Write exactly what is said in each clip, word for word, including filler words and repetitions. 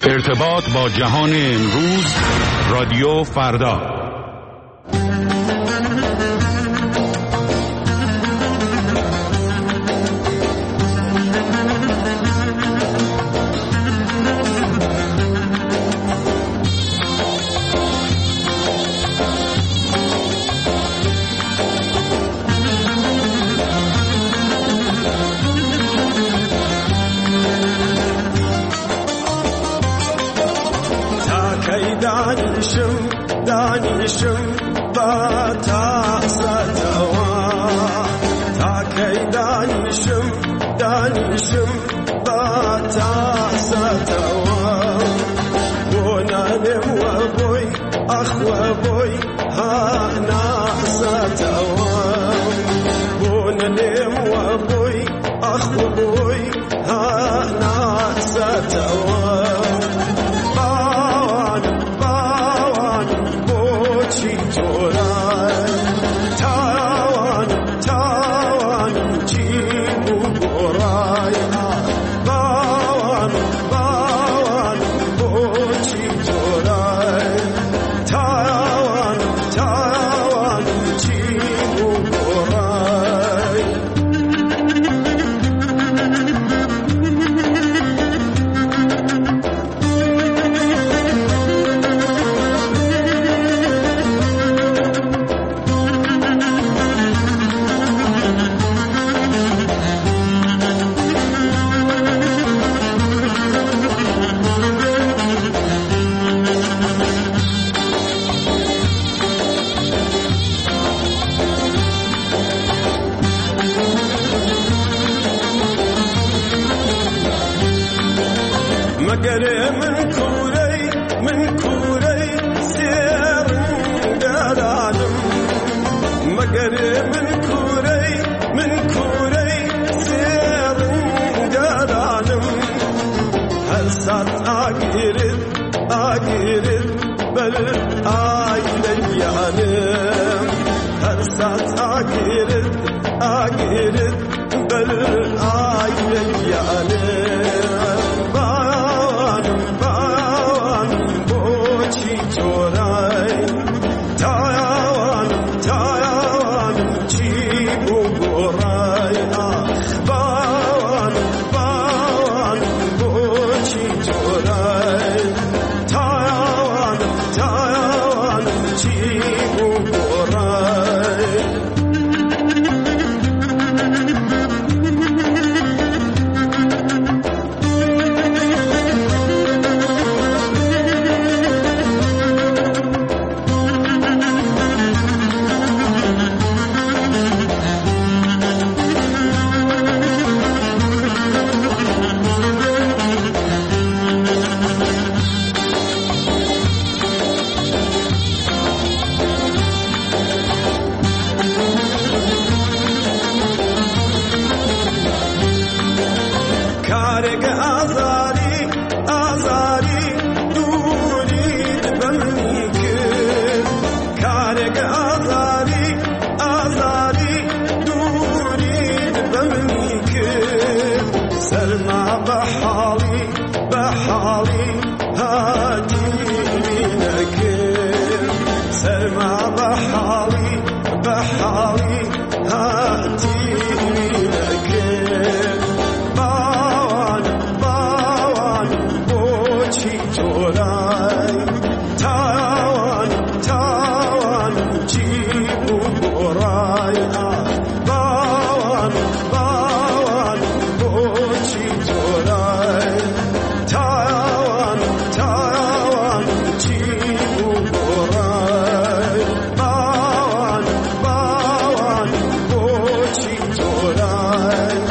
ارتباط با جهان امروز، رادیو فردا. دانشم دانشم با تاساتوا تاکی دانشم دانشم با تاساتوا ونالم وبوي اخ وبوي ها ناساتوا ونالم وبوي اخ وبوي ها ناساتوا مگر من کوری من کوری سیر دارم مگر من کوری من کوری سیر دارم هر سات آگیرد آگیرد بل آیل یانم هر سات آگیرد آگیرد بل آیل یانم بحالي بحالي هاتي لك سلمى بحالي بحالي هاتي لك باوان باوان بوشي جوراي تاوان تاوان جيبو براي باوان باوان بوشي جوراي تاوان تاوان جيبو براي باوان باوان بوشي جوراي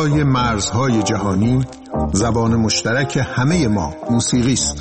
بالای مرزهای جهانی زبان مشترک همه ما موسیقی است.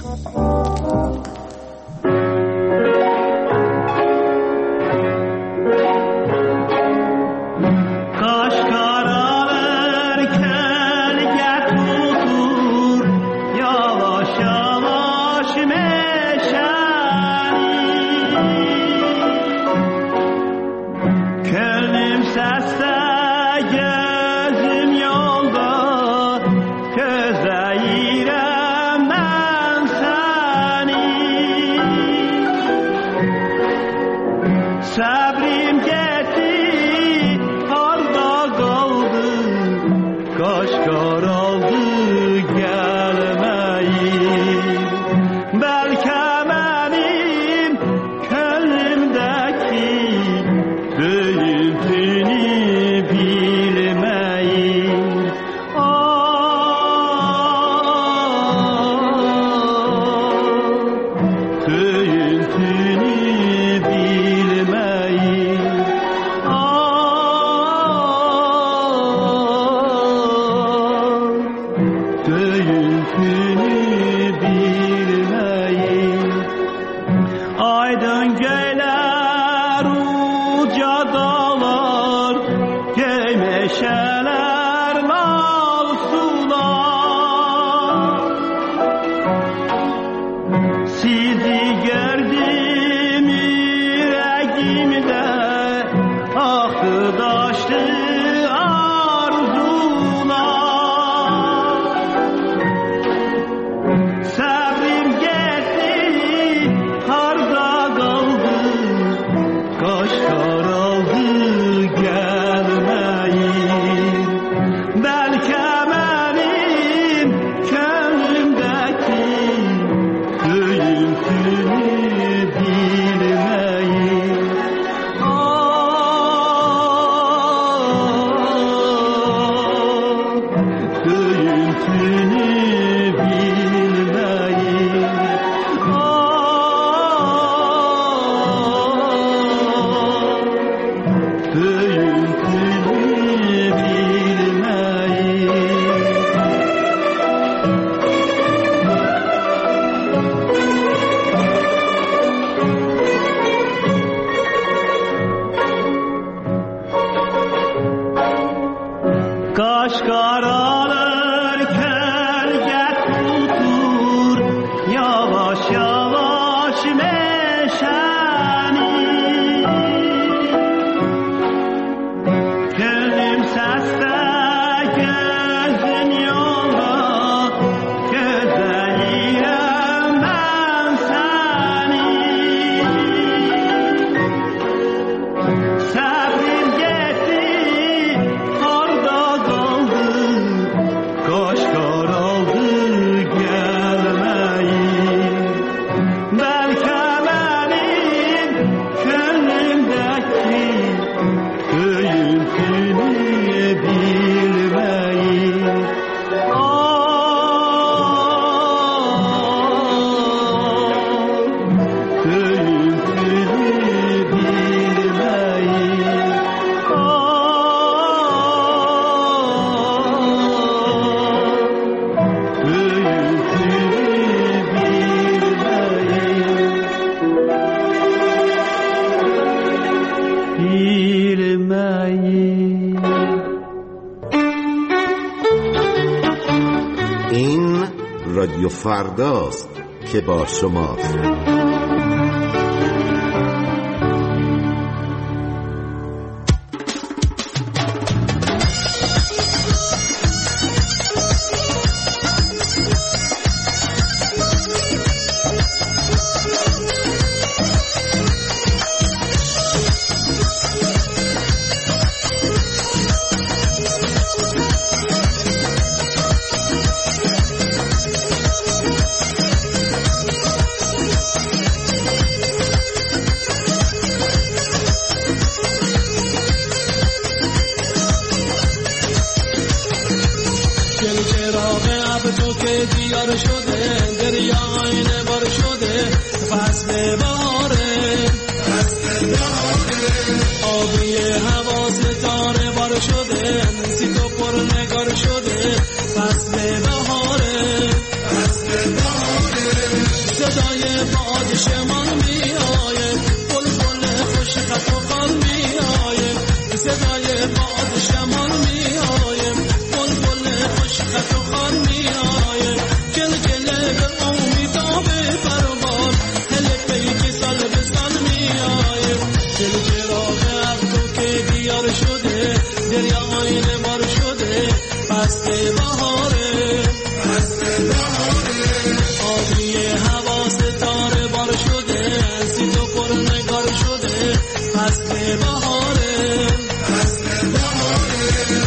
این رادیو فرداست که با شماست. آبی حواس داره بار شده سی تو پر نگار شمال میآیه، بلبل خوش خط و خال میآیه، صدای باد شمال میآیه، بلبل خوش خط و خال میآیه، گل گله به امیداب پروبال، هل پیکی سال به سال میآیه، دل چراغ ابرو که دیار شده، دریا آینه بار شده، فصل بهاره، فصل بهاره، آبی هوا ستاره بار شده، سیت و پرنگار شده، فصل بهاره، فصل بهاره.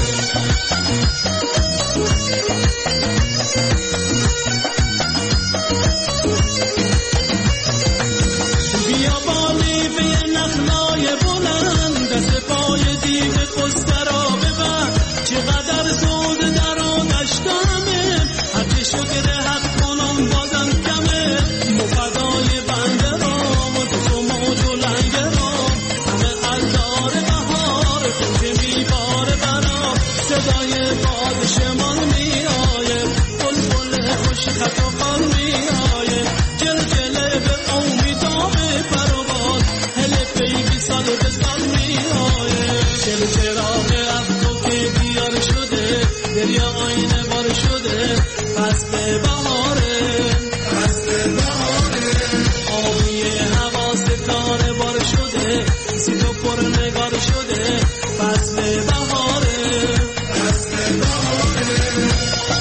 بیا بالی به نخلای بلند، دست پای دیو خسته را ببر، چقدر زود در آتش دمه، هرچه شکر حق کنم بازم کمه، مفدای بنده را مدوز و موج و لنگه را، همه الدار بهار که میباره برام، صدای باد شمال میآیه، بلبل خوش خط و خال میآیه، جلجله به امیداب پروبال، هل پیگی سال به سال میآیه، چل چراغ ابرو که دیار شده، دریا آینه بار شده، فصل بهاره، فصل بهاره، آبی هوا ستاره بار شده، سیت و پرنگار شده، فصل بهاره، فصل بهاره.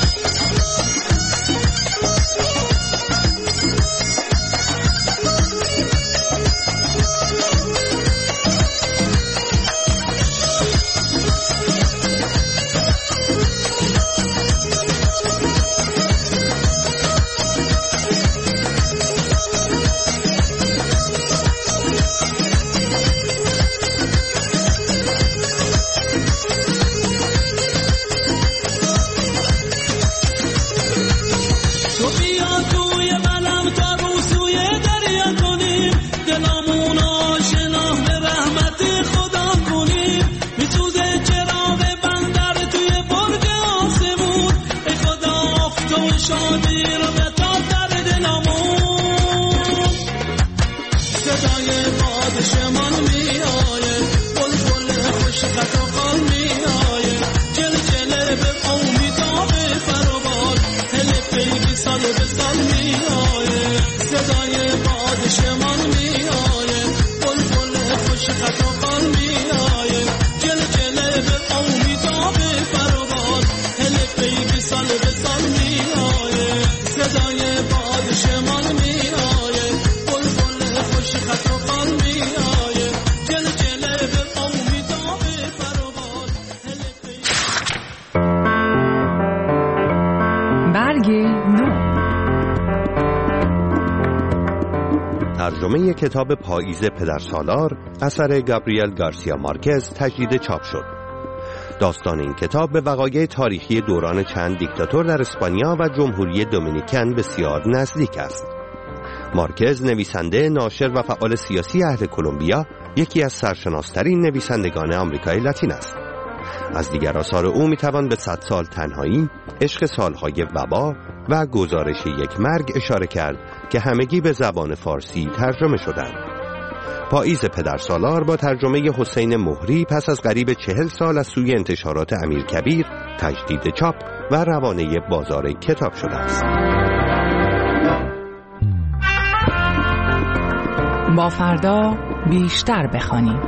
تو بیا توی بلم تا رو سوی دریا کنیم، دلامون آشنا به رحمت خدا کنیم، میسوزه چراغ بندر توی برج آسمون، ای خدا افت و شادی رو بتاب در دلامون، صدای باد شمال میآیه، بلبل خوش خط و خال میآیه، جلجله به امیداب پروبال، هل پیگی سال به سال میآیه، صدای باد شمال میآیه، بلبل خوش خط و خال میآیه، جلجله به امیداب پروبال، هل پیگی سال به سال میآیه، صدای باد شمال میآیه، بلبل خوش خط و خال میآیه، جلجله به امیداب پروبال، هل پیگی. برگ نو. ترجمه کتاب پاییز پدرسالار اثر گابریل گارسیا مارکز تجدید چاپ شد. داستان این کتاب به وقایع تاریخی دوران چند دیکتاتور در اسپانیا و جمهوری دومینیکن بسیار نزدیک است. مارکز نویسنده، ناشر و فعال سیاسی اهل کلمبیا، یکی از سرشناس‌ترین نویسندگان آمریکای لاتین است. از دیگر آثار او میتوان به صد سال تنهایی، عشق سالهای وبا و گزارش یک مرگ اشاره کرد که همگی به زبان فارسی ترجمه شدند. پاییز پدرسالار با ترجمه حسین مهری پس از قریب چهل سال از سوی انتشارات امیرکبیر تجدید چاپ و روانه بازار کتاب شده است. با فردا بیشتر بخوانیم.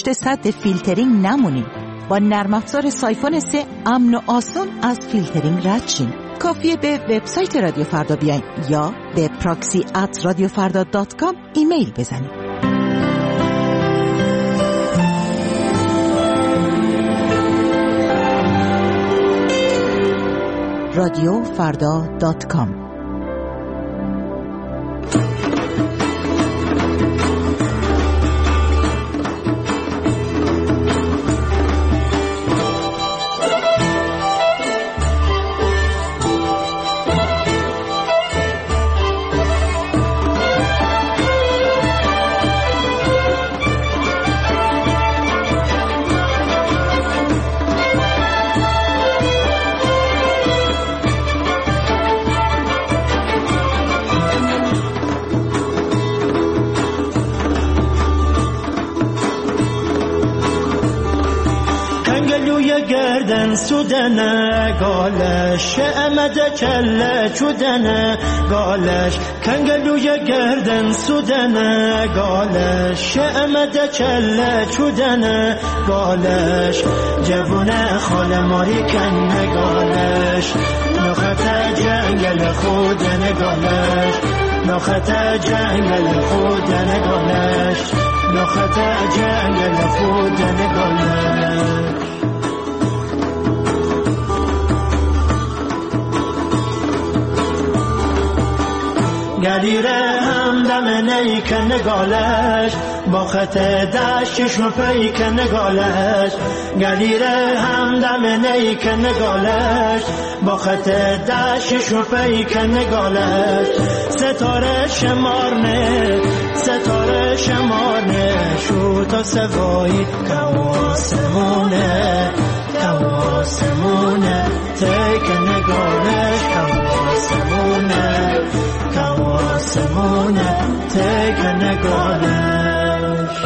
پشت سد فیلترینگ نمونید. با نرم افزار سایفون سه امن و آسان از فیلترینگ رد شین. کافیه به وبسایت رادیو فردا بیاین یا به پراکسی ات رادیو فردا دات کام ایمیل بزنید. رادیو فردا دات کام. گردن سودنه گالش امده کله چودنه گالش کنگلوی گردن سودنه گالش امده کله چودنه گالش جوونه خال ماری کنه گالش نخط جنگل خودنه گالش نخط جنگل خودنه گالش نخط جنگل خودنه گالش گلیره همدم نیکن نگالش با خط دشتش و پیکن نگالش گلیره همدم نیکن نگالش با خط دشتش و پیکن نگالش ستاره شمارنه ستاره شمارنه شو تا سوایی کواسمونه کواسمونه تیکن نگالش کواسمونه کواسمونه تیک نگالش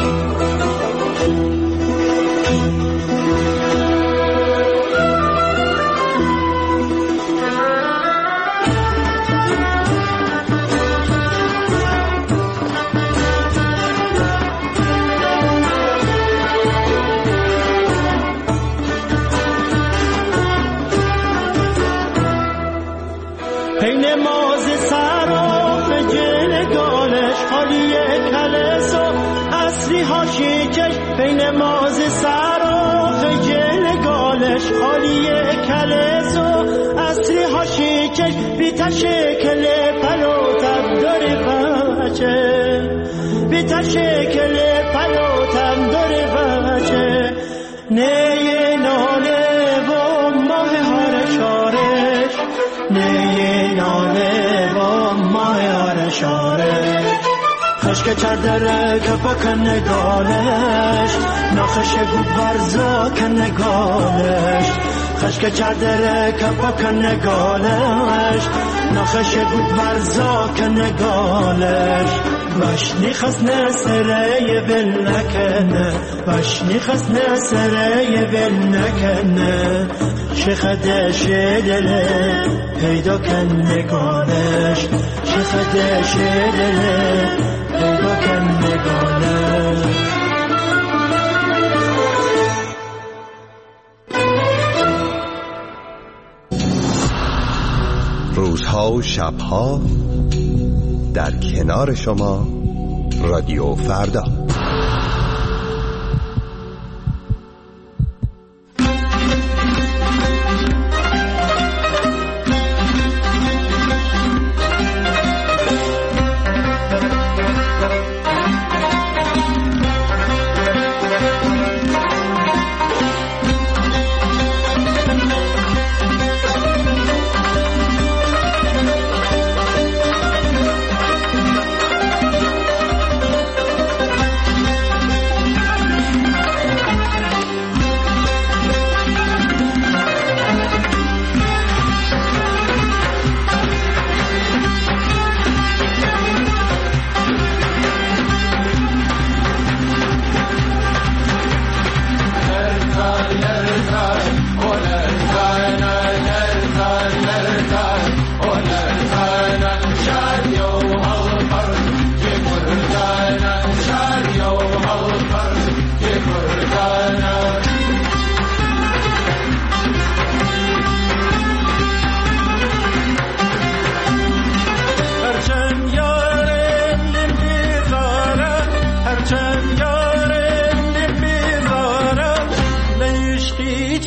پین مازی سراف جنگالش حالی کلس و اصری هاشی چش پین مازی سراف جنگالش حالی کلس و اصری هاشی چش بیتا شکل پلوتم داری بچه بیتا شکل پلوتم داری بچه نیه ناله و ماه هر شارش نیه ناله و ماه هر شارش خشک چردره که بکن نگالش نخش گود برزا که نگالش خشک چردره که بکن نگالش نخش گود برزا که نگالش باش نیخست نسره بل نکنه باش نیخست نسره بل نکنه شخدش دله پیدا کن نگالش شخدش دله پیدا کن نگالش روزها و شبها در کنار شما رادیو فردا.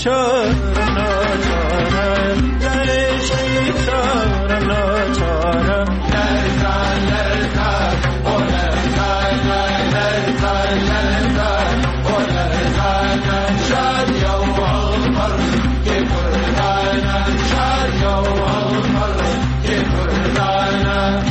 بیچاره ناچاره در عشقی چاره ناچاره لرزن لرزن او لرزن لرزن لرزن او لرزن شاد یوم القر که کردن شاد یوم القر که کردن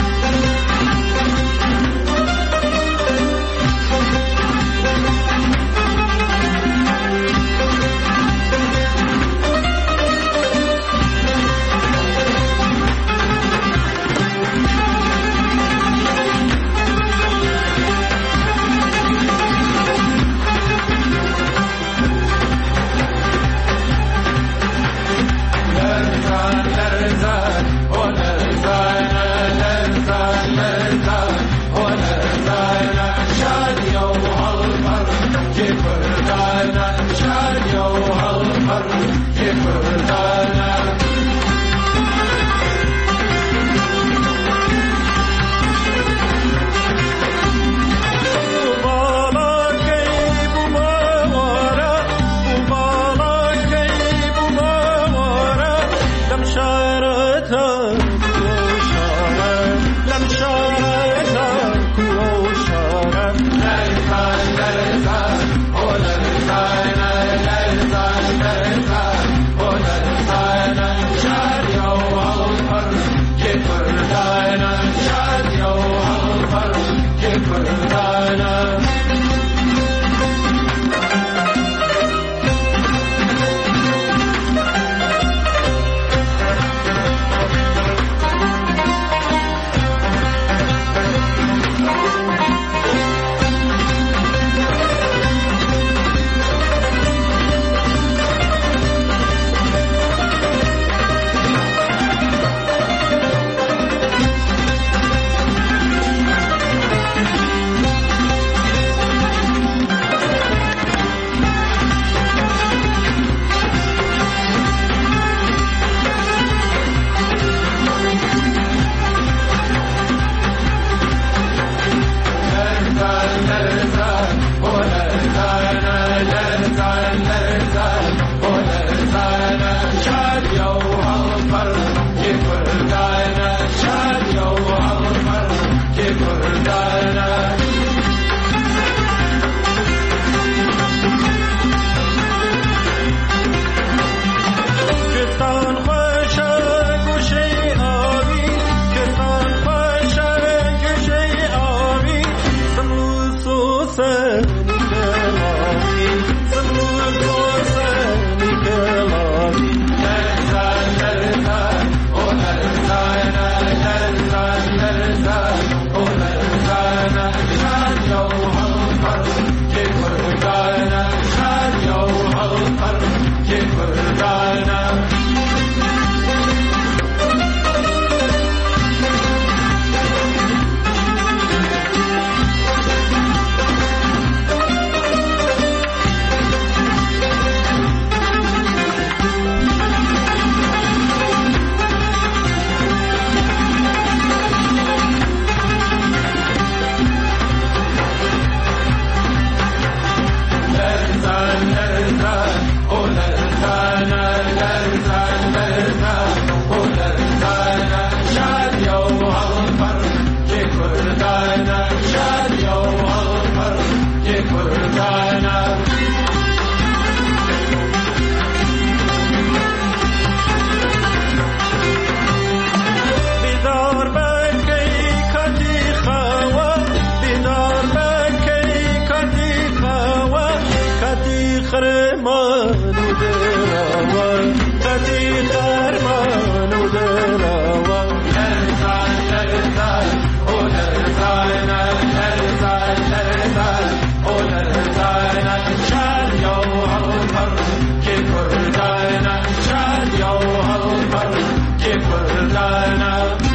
Lana